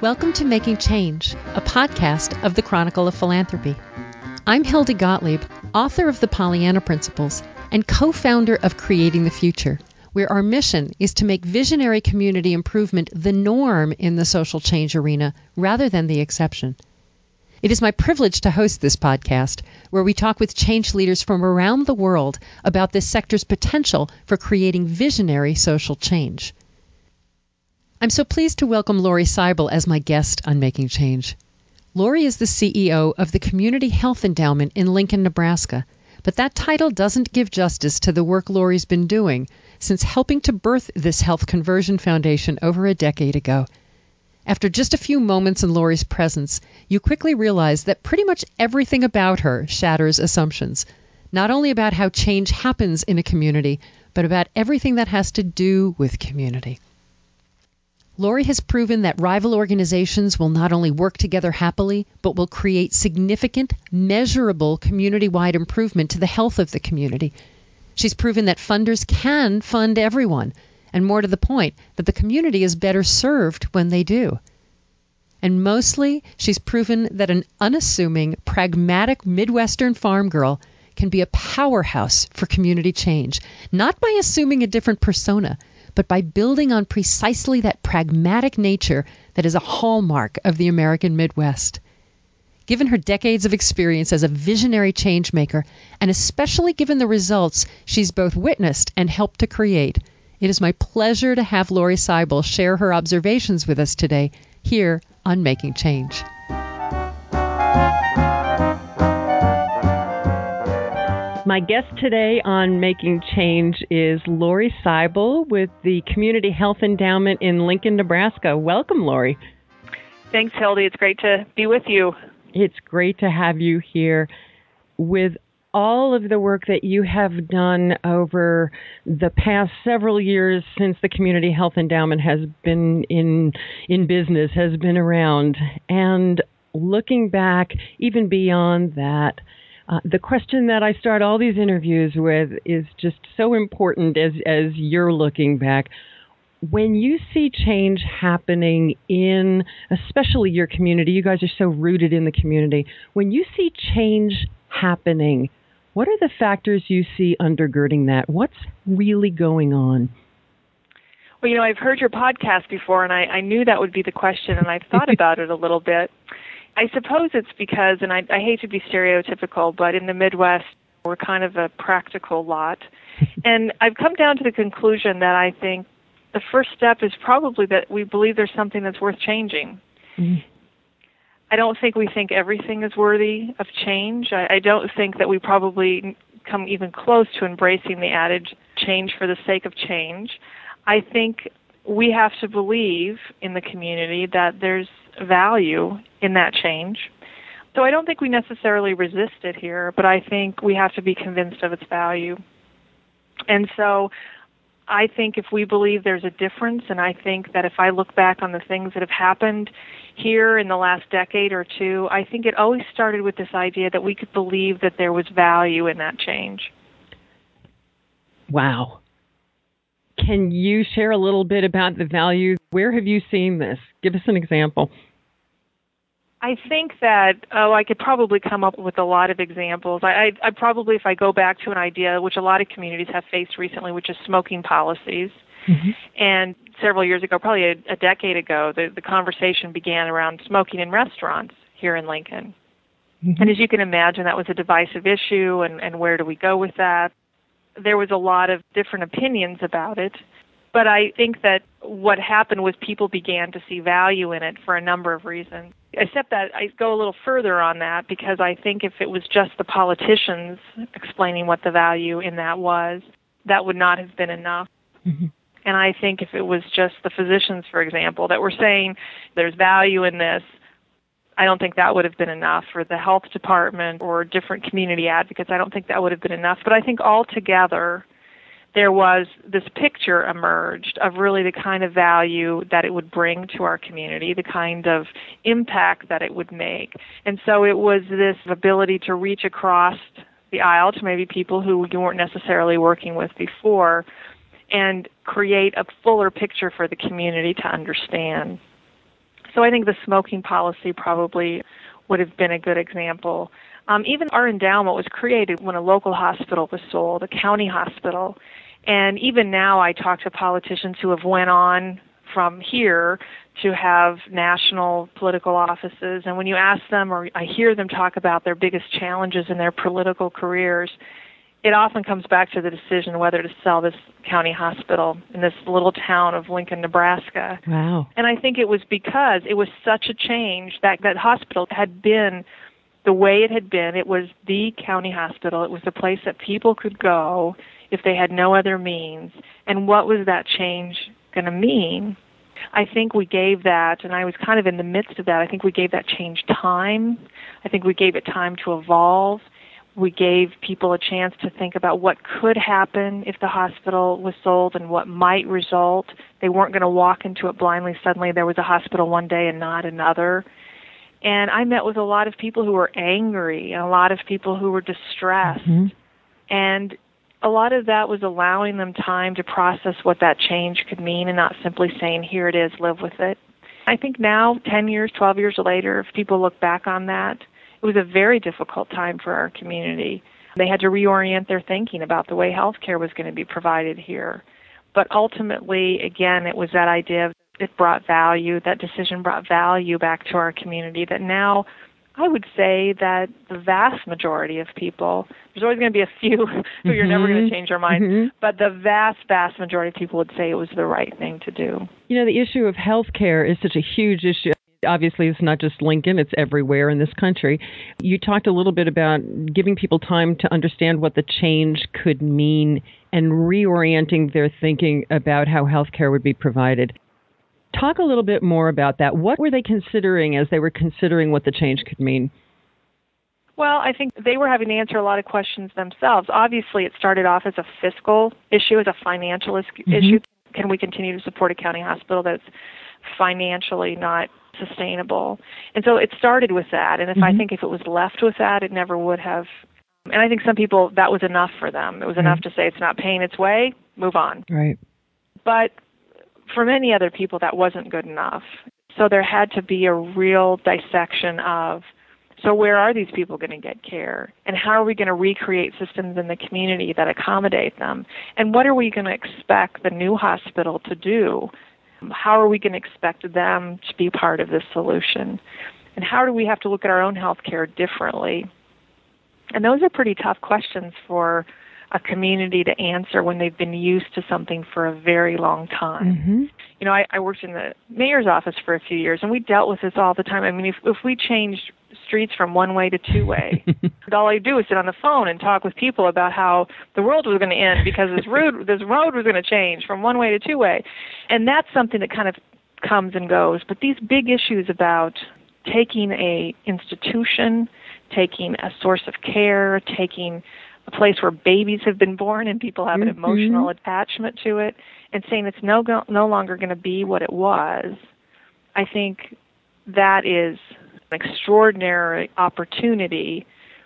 Welcome to Making Change, a podcast of the Chronicle of Philanthropy. I'm Hilda Gottlieb, author of The Pollyanna Principles and co-founder of Creating the Future, where our mission is to make visionary community improvement the norm in the social change arena rather than the exception. It is my privilege to host this podcast, where we talk with change leaders from around the world about this sector's potential for creating visionary social change. I'm so pleased to welcome Laurie Seibel as my guest on Making Change. Laurie is the CEO of the Community Health Endowment in Lincoln, Nebraska, but that title doesn't give justice to the work Laurie's been doing since helping to birth this health conversion foundation over a decade ago. After just a few moments in Laurie's presence, you quickly realize that pretty much everything about her shatters assumptions, not only about how change happens in a community, but about everything that has to do with community. Laurie has proven that rival organizations will not only work together happily, but will create significant, measurable community-wide improvement to the health of the community. She's proven that funders can fund everyone, and more to the point, that the community is better served when they do. And mostly, she's proven that an unassuming, pragmatic Midwestern farm girl can be a powerhouse for community change, not by assuming a different persona, but by building on precisely that pragmatic nature that is a hallmark of the American Midwest. Given her decades of experience as a visionary change maker, and especially given the results she's both witnessed and helped to create, it is my pleasure to have Laurie Seibel share her observations with us today here on Making Change. My guest today on Making Change is Laurie Seibel with the Community Health Endowment in Lincoln, Nebraska. Welcome, Laurie. Thanks, Hildy. It's great to be with you. It's great to have you here. With all of the work that you have done over the past several years since the Community Health Endowment has been in business, has been around, and looking back even beyond that, the question that I start all these interviews with is just so important as you're looking back. When you see change happening in, especially your community, you guys are so rooted in the community. When you see change happening, what are the factors you see undergirding that? What's really going on? Well, I've heard your podcast before, and I knew that would be the question, and I've thought about it a little bit. I suppose it's because, and I hate to be stereotypical, but in the Midwest, we're kind of a practical lot. And I've come down to the conclusion that I think the first step is probably that we believe there's something that's worth changing. Mm-hmm. I don't think we think everything is worthy of change. I don't think that we probably come even close to embracing the adage, change for the sake of change. I think we have to believe in the community that there's value in that change. So I don't think we necessarily resist it here, but I think we have to be convinced of its value. And so I think if we believe there's a difference, and I think that if I look back on the things that have happened here in the last decade or two, I think it always started with this idea that we could believe that there was value in that change. Wow. Can you share a little bit about the value? Where have you seen this? Give us an example. I think that, I could probably come up with a lot of examples. I probably, if I go back to an idea, which a lot of communities have faced recently, which is smoking policies. Mm-hmm. And several years ago, probably a decade ago, the conversation began around smoking in restaurants here in Lincoln. Mm-hmm. And as you can imagine, that was a divisive issue, and where do we go with that? There was a lot of different opinions about it. But I think that what happened was people began to see value in it for a number of reasons. Except that I go a little further on that because I think if it was just the politicians explaining what the value in that was, that would not have been enough. Mm-hmm. And I think if it was just the physicians, for example, that were saying there's value in this, I don't think that would have been enough. For the health department or different community advocates, I don't think that would have been enough. But I think altogether, there was this picture emerged of really the kind of value that it would bring to our community, the kind of impact that it would make. And so it was this ability to reach across the aisle to maybe people who you weren't necessarily working with before and create a fuller picture for the community to understand. So I think the smoking policy probably would have been a good example. Even our endowment was created when a local hospital was sold, a county hospital. And even now I talk to politicians who have went on from here to have national political offices. And when you ask them, or I hear them talk about their biggest challenges in their political careers, it often comes back to the decision whether to sell this county hospital in this little town of Lincoln, Nebraska. Wow. And I think it was because it was such a change that hospital had been the way it had been. It was the county hospital. It was the place that people could go if they had no other means. And what was that change going to mean? I think we gave that, and I was kind of in the midst of that, I think we gave that change time. I think we gave it time to evolve. We gave people a chance to think about what could happen if the hospital was sold and what might result. They weren't going to walk into it blindly. Suddenly there was a hospital one day and not another. And I met with a lot of people who were angry and a lot of people who were distressed. Mm-hmm. And a lot of that was allowing them time to process what that change could mean and not simply saying, here it is, live with it. I think now, 10 years, 12 years later, if people look back on that, it was a very difficult time for our community. They had to reorient their thinking about the way health care was going to be provided here. But ultimately, again, it was that idea of it brought value, that decision brought value back to our community that now I would say that the vast majority of people, there's always going to be a few who you're never going to change their mind, but the vast majority of people would say it was the right thing to do. You know, the issue of health care is such a huge issue. Obviously, it's not just Lincoln, it's everywhere in this country. You talked a little bit about giving people time to understand what the change could mean and reorienting their thinking about how health care would be provided. Talk a little bit more about that. What were they considering as they were considering what the change could mean? Well, I think they were having to answer a lot of questions themselves. Obviously, it started off as a fiscal issue, as a financial issue. Can we continue to support a county hospital that's financially not sustainable? And so it started with that. And I think if it was left with that, it never would have. And I think some people, that was enough for them. It was enough to say it's not paying its way, move on. Right. But for many other people, that wasn't good enough. So there had to be a real dissection of, so where are these people going to get care? And how are we going to recreate systems in the community that accommodate them? And what are we going to expect the new hospital to do? How are we going to expect them to be part of this solution? And how do we have to look at our own health care differently? And those are pretty tough questions for a community to answer when they've been used to something for a very long time. You know, I worked in the mayor's office for a few years, and we dealt with this all the time. I mean, if we changed streets from one-way to two-way, all I do is sit on the phone and talk with people about how the world was going to end because this road was going to change from one-way to two-way. And that's something that kind of comes and goes. But these big issues about taking a institution, taking a source of care, taking a place where babies have been born and people have an emotional attachment to it, and saying it's no longer going to be what it was, I think that is an extraordinary opportunity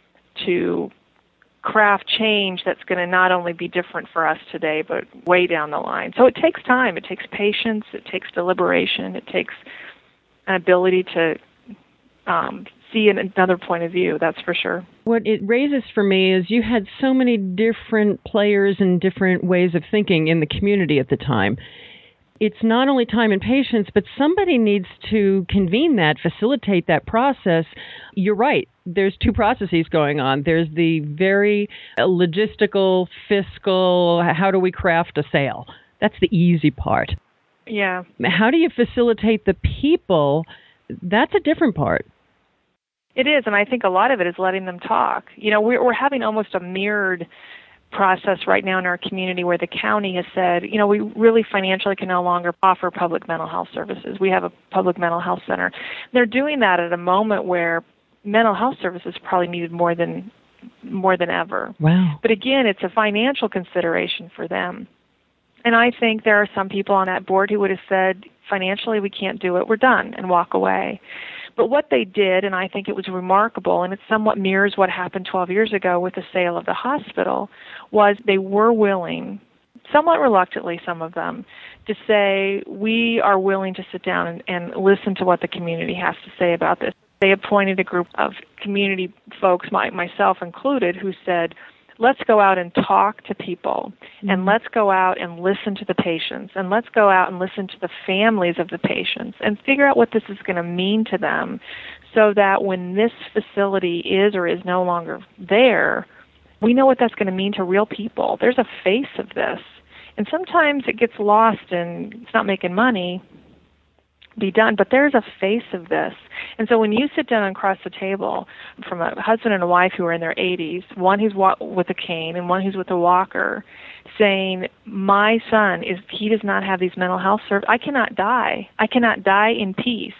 to craft change that's going to not only be different for us today, but way down the line. So it takes time. It takes patience. It takes deliberation. It takes an ability to see another point of view, that's for sure. What it raises for me is you had so many different players and different ways of thinking in the community at the time. It's not only time and patience, but somebody needs to convene that, facilitate that process. You're right. There's two processes going on. There's the very logistical, fiscal, how do we craft a sale? That's the easy part. Yeah. How do you facilitate the people? That's a different part. It is, and I think a lot of it is letting them talk. You know, we're having almost a mirrored process right now in our community where the county has said, you know, we really financially can no longer offer public mental health services. We have a public mental health center. They're doing that at a moment where mental health services probably needed more than ever. Wow. But again, it's a financial consideration for them. And I think there are some people on that board who would have said, financially, we can't do it, we're done, and walk away. But what they did, and I think it was remarkable, and it somewhat mirrors what happened 12 years ago with the sale of the hospital, was they were willing somewhat reluctantly, some of them, to say, we are willing to sit down and listen to what the community has to say about this. They appointed a group of community folks, myself included, who said, let's go out and talk to people, and let's go out and listen to the patients, and let's go out and listen to the families of the patients and figure out what this is going to mean to them so that when this facility is or is no longer there, we know what that's going to mean to real people. There's a face of this. And sometimes it gets lost and it's not making money be done, but there's a face of this. And so when you sit down and across the table from a husband and a wife who are in their 80s, one who's with a cane and one who's with a walker, saying, my son, he does not have these mental health services. I cannot die. I cannot die in peace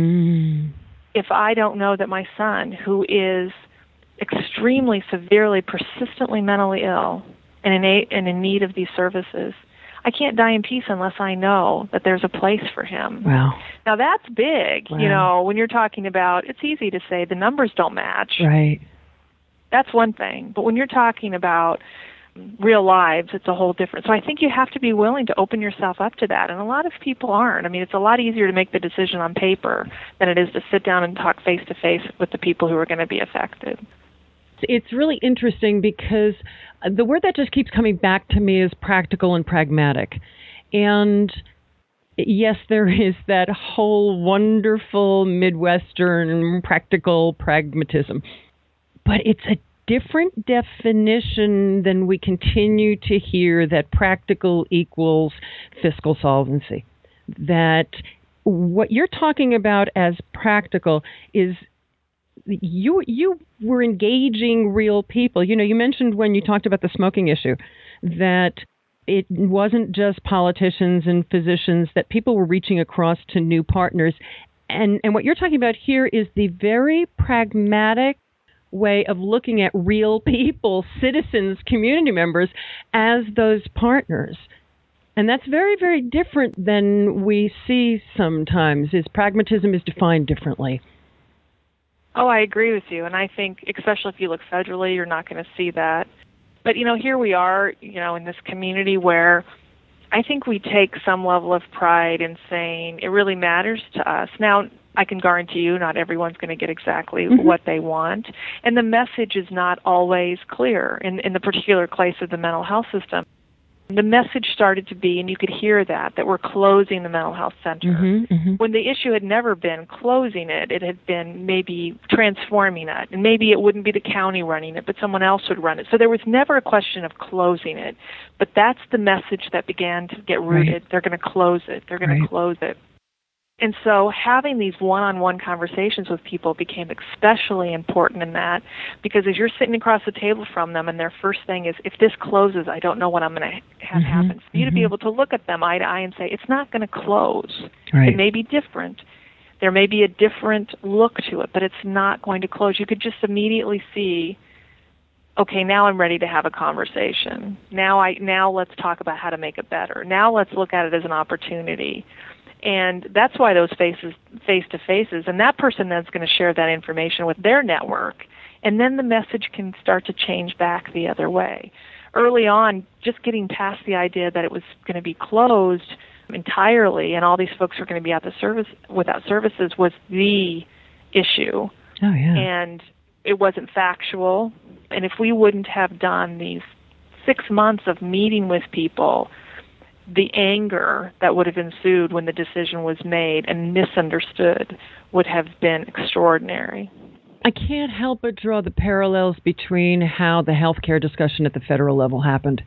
if I don't know that my son, who is extremely, severely, persistently mentally ill and in need of these services, I can't die in peace unless I know that there's a place for him. Wow. Now that's big. Wow. When you're talking about, it's easy to say the numbers don't match. Right. That's one thing. But when you're talking about real lives, it's a whole different. So I think you have to be willing to open yourself up to that. And a lot of people aren't. I mean, it's a lot easier to make the decision on paper than it is to sit down and talk face to face with the people who are going to be affected. It's really interesting because the word that just keeps coming back to me is practical and pragmatic. And yes, there is that whole wonderful Midwestern practical pragmatism. But it's a different definition than we continue to hear that practical equals fiscal solvency. That what you're talking about as practical is you were engaging real people. You mentioned when you talked about the smoking issue that it wasn't just politicians and physicians, that people were reaching across to new partners. And what you're talking about here is the very pragmatic way of looking at real people, citizens, community members, as those partners. And that's very, very different than we see sometimes. Pragmatism is defined differently. Oh, I agree with you. And I think, especially if you look federally, you're not going to see that. But, here we are, in this community where I think we take some level of pride in saying it really matters to us. Now, I can guarantee you not everyone's going to get exactly what they want. And the message is not always clear in the particular case of the mental health system. The message started to be, and you could hear that we're closing the mental health center. When the issue had never been closing it, it had been maybe transforming it. And maybe it wouldn't be the county running it, but someone else would run it. So there was never a question of closing it. But that's the message that began to get rooted. Right. They're going to close it. They're going to close it. And so having these one-on-one conversations with people became especially important in that, because as you're sitting across the table from them and their first thing is, if this closes, I don't know what I'm going to have happen. For you to be able to look at them eye to eye and say, it's not going to close. Right. It may be different. There may be a different look to it, but it's not going to close. You could just immediately see, okay, now I'm ready to have a conversation. Now let's talk about how to make it better. Now let's look at it as an opportunity. And that's why those face-to-faces, and that person then is going to share that information with their network, and then the message can start to change back the other way. Early on, just getting past the idea that it was going to be closed entirely and all these folks were going to be without services was the issue. Oh, yeah. And it wasn't factual. And if we wouldn't have done these 6 months of meeting with people, the anger that would have ensued when the decision was made and misunderstood would have been extraordinary. I can't help but draw the parallels between how the healthcare discussion at the federal level happened,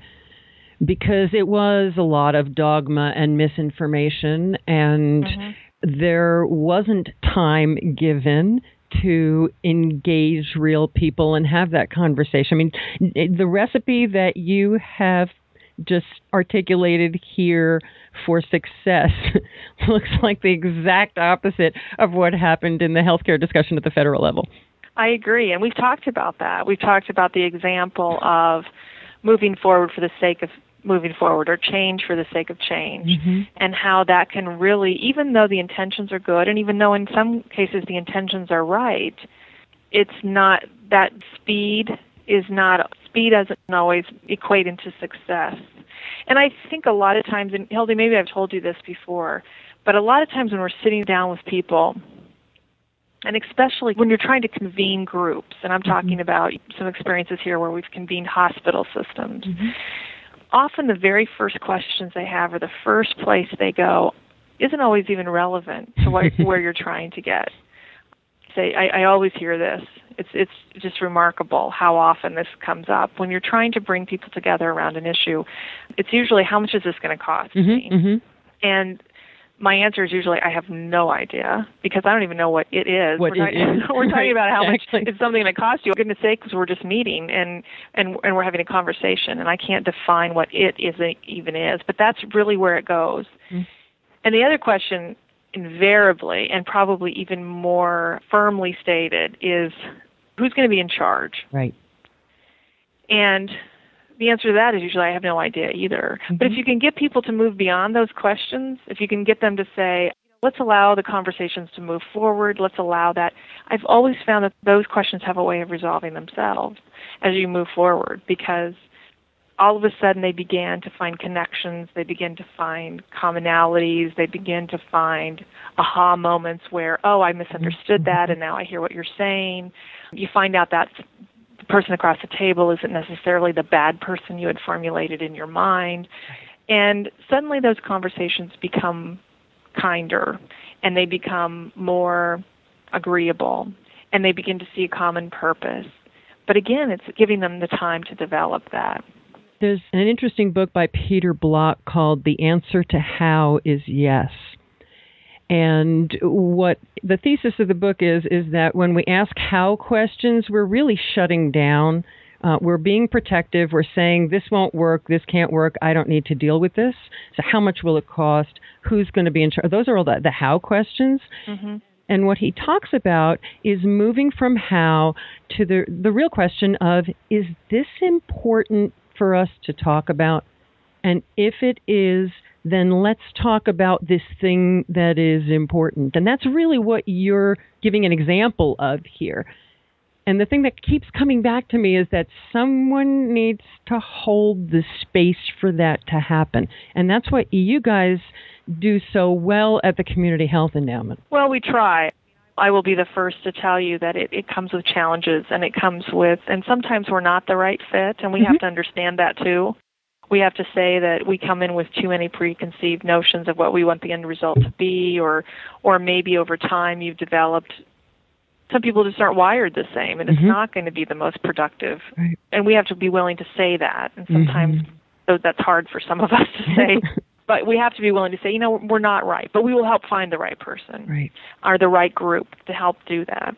because it was a lot of dogma and misinformation, and there wasn't time given to engage real people and have that conversation. I mean, the recipe that you have just articulated here for success looks like the exact opposite of what happened in the healthcare discussion at the federal level. I agree, and we've talked about that. We've talked about the example of moving forward for the sake of moving forward, or change for the sake of change, and how that can really, even though the intentions are good, and even though in some cases the intentions are right, it's not that speed doesn't always equate into success. And I think a lot of times, and Hildy, maybe I've told you this before, but a lot of times when we're sitting down with people, and especially when you're trying to convene groups, and I'm talking about some experiences here where we've convened hospital systems, often the very first questions they have or the first place they go isn't always even relevant to where you're trying to get. I always hear this. It's just remarkable how often this comes up. When you're trying to bring people together around an issue, it's usually, how much is this going to cost me? And my answer is usually, I have no idea, because I don't even know what it is. We're talking about how much is something going to cost you. For goodness sake, because we're just meeting and we're having a conversation, and I can't define what it even is. But that's really where it goes. And the other question, invariably, and probably even more firmly stated, is who's going to be in charge? Right. And the answer to that is usually, I have no idea either. But if you can get people to move beyond those questions, if you can get them to say, let's allow the conversations to move forward, let's allow that. I've always found that those questions have a way of resolving themselves as you move forward, because all of a sudden they began to find connections, they begin to find commonalities, they begin to find aha moments where, oh, I misunderstood that, and now I hear what you're saying. You find out that the person across the table isn't necessarily the bad person you had formulated in your mind. And suddenly those conversations become kinder, and they become more agreeable, and they begin to see a common purpose. But again, it's giving them the time to develop that. There's an interesting book by Peter Block called The Answer to How is Yes. And what the thesis of the book is that when we ask how questions, we're really shutting down. We're being protective. We're saying, this won't work, this can't work, I don't need to deal with this. So how much will it cost? Who's going to be in charge? Those are all the how questions. And what he talks about is moving from how to the real question of, is this important for us to talk about? And if it is, then let's talk about this thing that is important. And that's really what you're giving an example of here. And the thing that keeps coming back to me is that someone needs to hold the space for that to happen. And that's what you guys do so well at the Community Health Endowment. Well, we try. I will be the first to tell you that it comes with challenges, and it comes with, and sometimes we're not the right fit, and we have to understand that too. We have to say that we come in with too many preconceived notions of what we want the end result to be, or maybe over time you've developed, some people just aren't wired the same, and it's not going to be the most productive. Right. And we have to be willing to say that, and sometimes that's hard for some of us to say. But we have to be willing to say, we're not right, but we will help find the right person or the right group to help do that.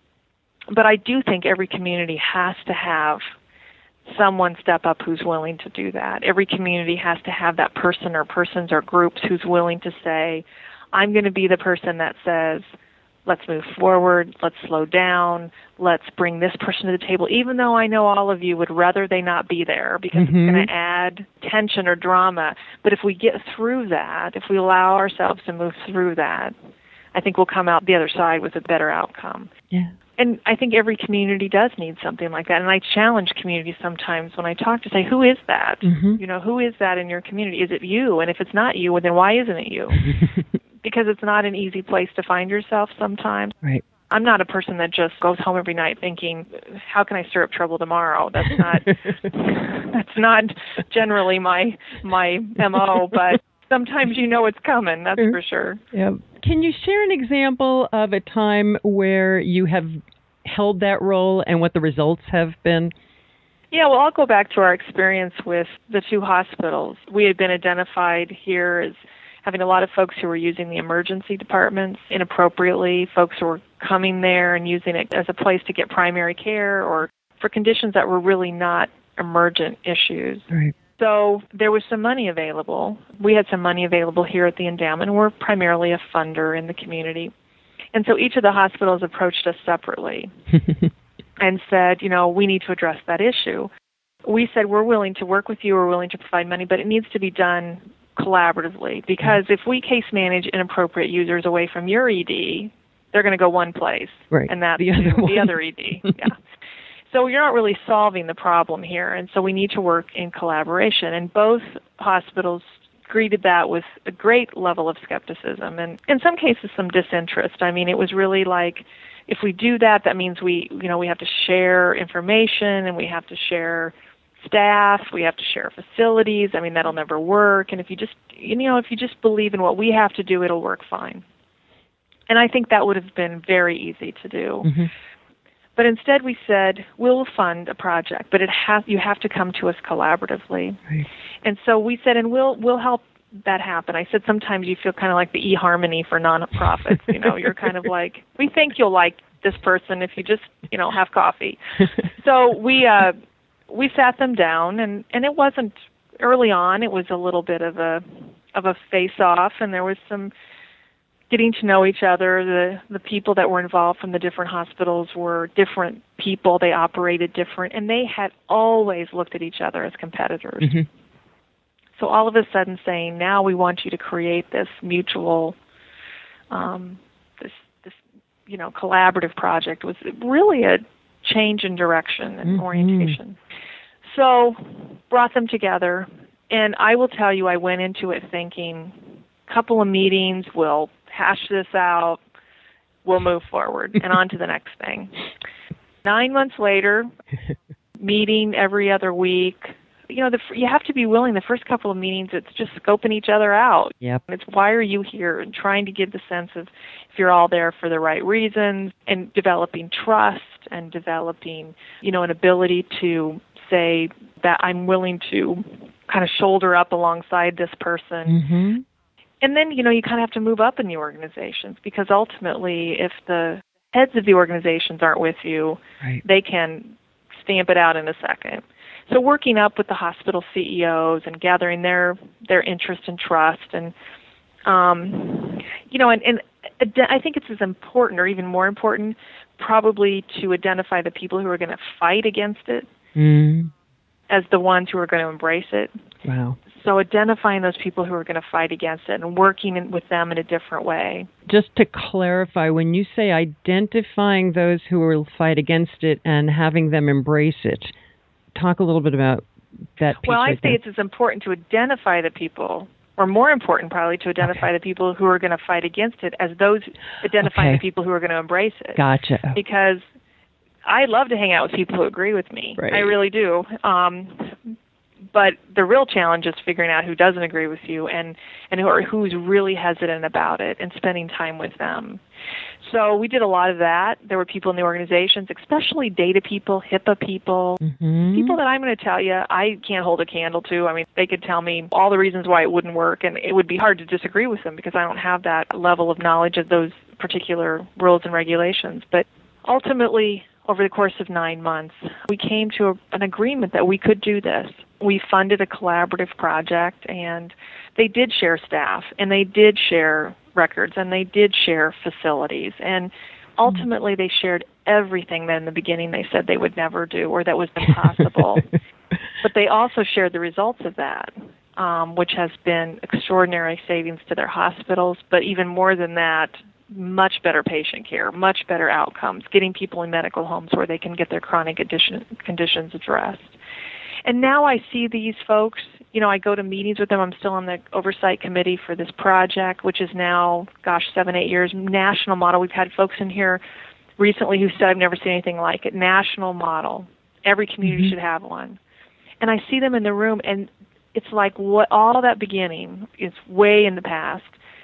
But I do think every community has to have someone step up who's willing to do that. Every community has to have that person or persons or groups who's willing to say, I'm going to be the person that says, let's move forward, let's slow down, let's bring this person to the table, even though I know all of you would rather they not be there because it's going to add tension or drama. But if we get through that, if we allow ourselves to move through that, I think we'll come out the other side with a better outcome. Yeah. And I think every community does need something like that. And I challenge communities sometimes when I talk to say, who is that? Who is that in your community? Is it you? And if it's not you, well, then why isn't it you? Because it's not an easy place to find yourself sometimes. Right. I'm not a person that just goes home every night thinking, how can I stir up trouble tomorrow? That's not generally my MO, but sometimes it's coming, that's for sure. Yeah. Can you share an example of a time where you have held that role and what the results have been? Yeah, well, I'll go back to our experience with the two hospitals. We had been identified here as having a lot of folks who were using the emergency departments inappropriately, folks who were coming there and using it as a place to get primary care or for conditions that were really not emergent issues. Right. So there was some money available. We had some money available here at the endowment, and we're primarily a funder in the community. And so each of the hospitals approached us separately and said, we need to address that issue. We said, we're willing to work with you, we're willing to provide money, but it needs to be done collaboratively, because if we case manage inappropriate users away from your ED, they're going to go one place, right. and that's the other ED. Yeah. So you're not really solving the problem here, and so we need to work in collaboration. And both hospitals greeted that with a great level of skepticism and in some cases some disinterest. I mean, it was really like, if we do that, that means we have to share information and we have to share staff, we have to share facilities. I mean, that'll never work. And if you just believe in what we have to do, it'll work fine. And I think that would have been very easy to do. Mm-hmm. But instead we said, we'll fund a project, but you have to come to us collaboratively. Right. And so we said, and we'll help that happen. I said, sometimes you feel kind of like the eHarmony for nonprofits. You're kind of like, we think you'll like this person if you just, have coffee. So we sat them down, and it wasn't, early on, it was a little bit of a face-off, and there was some getting to know each other. The people that were involved from the different hospitals were different people. They operated different, and they had always looked at each other as competitors. Mm-hmm. So all of a sudden saying, now we want you to create this mutual, this collaborative project was really a change in direction and orientation. So brought them together, and I will tell you, I went into it thinking, couple of meetings, we'll hash this out, we'll move forward, and on to the next thing. 9 months later, meeting every other week. You have to be willing. The first couple of meetings, it's just scoping each other out. Yep. It's why are you here, and trying to give the sense of if you're all there for the right reasons, and developing trust and developing, an ability to say that I'm willing to kind of shoulder up alongside this person. Mm-hmm. And then, you kind of have to move up in the organizations, because ultimately if the heads of the organizations aren't with you, right, they can stamp it out in a second. So working up with the hospital CEOs and gathering their interest and trust, and and I think it's as important, or even more important, probably to identify the people who are going to fight against it as the ones who are going to embrace it. Wow. So identifying those people who are going to fight against it and working with them in a different way. Just to clarify, when you say identifying those who will fight against it and having them embrace it, talk a little bit about that piece. Well, I right say there. it's as important to identify the people, or more important probably, to identify the people who are going to fight against it as those identifying the people who are going to embrace it. Gotcha. Because I love to hang out with people who agree with me. Right. I really do. But the real challenge is figuring out who doesn't agree with you and who's really hesitant about it, and spending time with them. So we did a lot of that. There were people in the organizations, especially data people, HIPAA people, people that I'm going to tell you I can't hold a candle to. I mean, they could tell me all the reasons why it wouldn't work, and it would be hard to disagree with them because I don't have that level of knowledge of those particular rules and regulations. But ultimately, over the course of 9 months, we came to an agreement that we could do this. We funded a collaborative project, and they did share staff, and they did share records, and they did share facilities. And ultimately, they shared everything that in the beginning they said they would never do, or that was impossible. But they also shared the results of that, which has been extraordinary savings to their hospitals, but even more than that, much better patient care, much better outcomes, getting people in medical homes where they can get their chronic conditions addressed. And now I see these folks, I go to meetings with them. I'm still on the oversight committee for this project, which is now, 7-8 years, national model. We've had folks in here recently who said, I've never seen anything like it. National model. Every community should have one. And I see them in the room, and it's like what all that beginning is way in the past.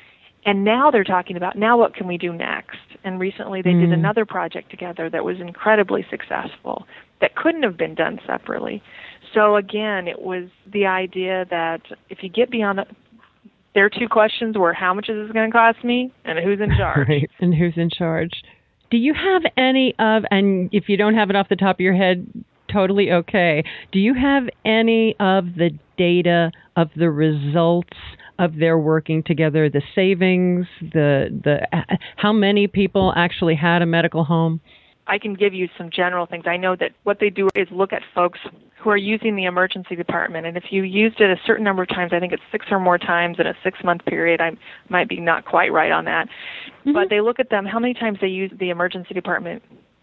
And now they're talking about, now what can we do next? And recently they did another project together that was incredibly successful that couldn't have been done separately. So again, it was the idea that if you get beyond their two questions were, how much is this going to cost me, and who's in charge? Right, and who's in charge. Do you have any of, and if you don't have it off the top of your head, totally okay, do you have any of the data of the results of their working together, the savings, the how many people actually had a medical home? I can give you some general things. I know that what they do is look at folks who are using the emergency department, and if you used it a certain number of times, I think it's 6 or more times in a 6-month period, I might be not quite right on that, but they look at them, how many times they use the emergency department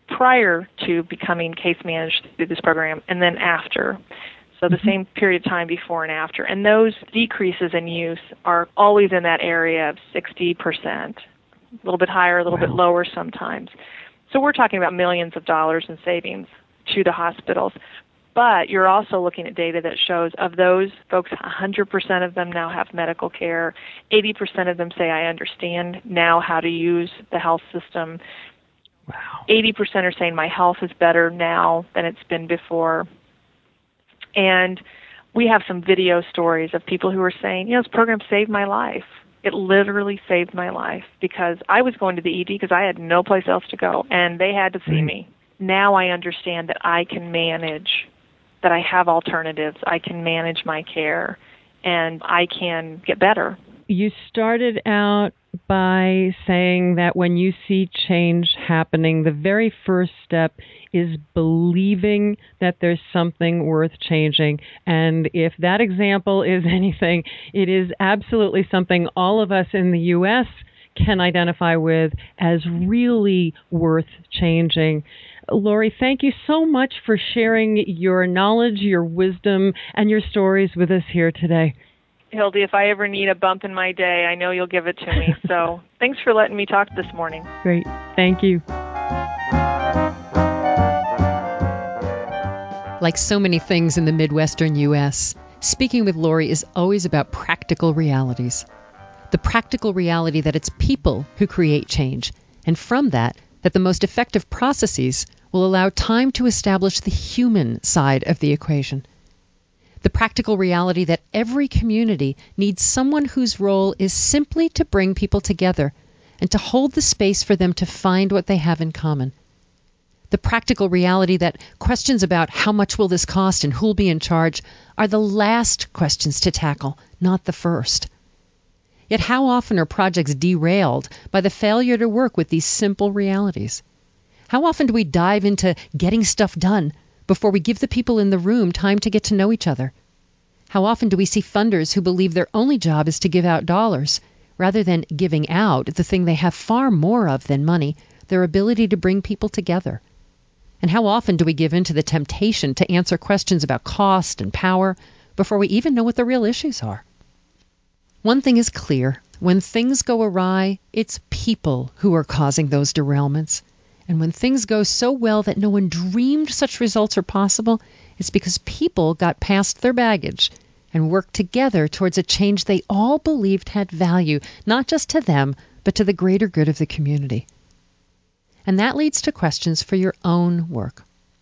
prior to becoming case managed through this program and then after. So the same period of time before and after. And those decreases in use are always in that area of 60%, a little bit higher, a little bit lower sometimes. So we're talking about millions of dollars in savings to the hospitals. But you're also looking at data that shows of those folks, 100% of them now have medical care. 80% of them say, I understand now how to use the health system. Wow. 80% are saying my health is better now than it's been before. And we have some video stories of people who are saying, this program saved my life. It literally saved my life because I was going to the ED because I had no place else to go, and they had to see me. Now I understand that I can manage, that I have alternatives. I can manage my care, and I can get better. You started out by saying that when you see change happening, the very first step is believing that there's something worth changing. And if that example is anything, it is absolutely something all of us in the U.S. can identify with as really worth changing. Lori, thank you so much for sharing your knowledge, your wisdom, and your stories with us here today. Hildy, if I ever need a bump in my day, I know you'll give it to me. So thanks for letting me talk this morning. Great. Thank you. Like so many things in the Midwestern U.S., speaking with Lori is always about practical realities. The practical reality that it's people who create change, and from that the most effective processes will allow time to establish the human side of the equation. The practical reality that every community needs someone whose role is simply to bring people together and to hold the space for them to find what they have in common. The practical reality that questions about how much will this cost and who'll be in charge are the last questions to tackle, not the first. Yet how often are projects derailed by the failure to work with these simple realities? How often do we dive into getting stuff done before we give the people in the room time to get to know each other? How often do we see funders who believe their only job is to give out dollars, rather than giving out the thing they have far more of than money, their ability to bring people together? And how often do we give in to the temptation to answer questions about cost and power before we even know what the real issues are? One thing is clear. When things go awry, it's people who are causing those derailments. And when things go so well that no one dreamed such results are possible, it's because people got past their baggage and worked together towards a change they all believed had value, not just to them, but to the greater good of the community. And that leads to questions for your own work.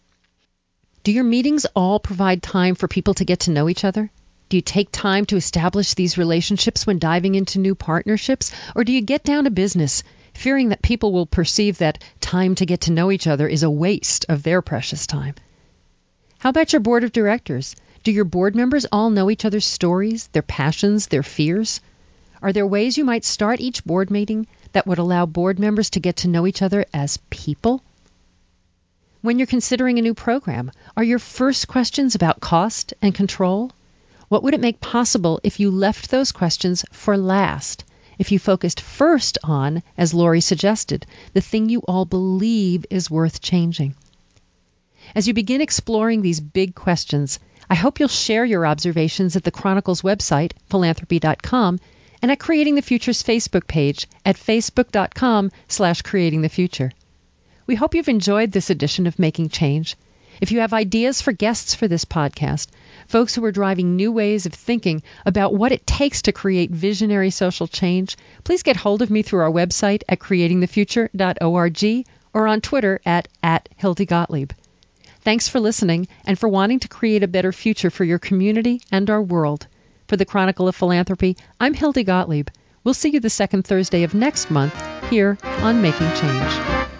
Do your meetings all provide time for people to get to know each other? Do you take time to establish these relationships when diving into new partnerships? Or do you get down to business, fearing that people will perceive that time to get to know each other is a waste of their precious time? How about your board of directors? Do your board members all know each other's stories, their passions, their fears? Are there ways you might start each board meeting that would allow board members to get to know each other as people? When you're considering a new program, are your first questions about cost and control? What would it make possible if you left those questions for last? If you focused first on, as Lori suggested, the thing you all believe is worth changing? As you begin exploring these big questions, I hope you'll share your observations at the Chronicle's website, philanthropy.com, and at Creating the Future's Facebook page at facebook.com/creatingthefuture. We hope you've enjoyed this edition of Making Change. If you have ideas for guests for this podcast, folks who are driving new ways of thinking about what it takes to create visionary social change, please get hold of me through our website at creatingthefuture.org or on Twitter at Hildy Gottlieb. Thanks for listening and for wanting to create a better future for your community and our world. For the Chronicle of Philanthropy, I'm Hildy Gottlieb. We'll see you the second Thursday of next month here on Making Change.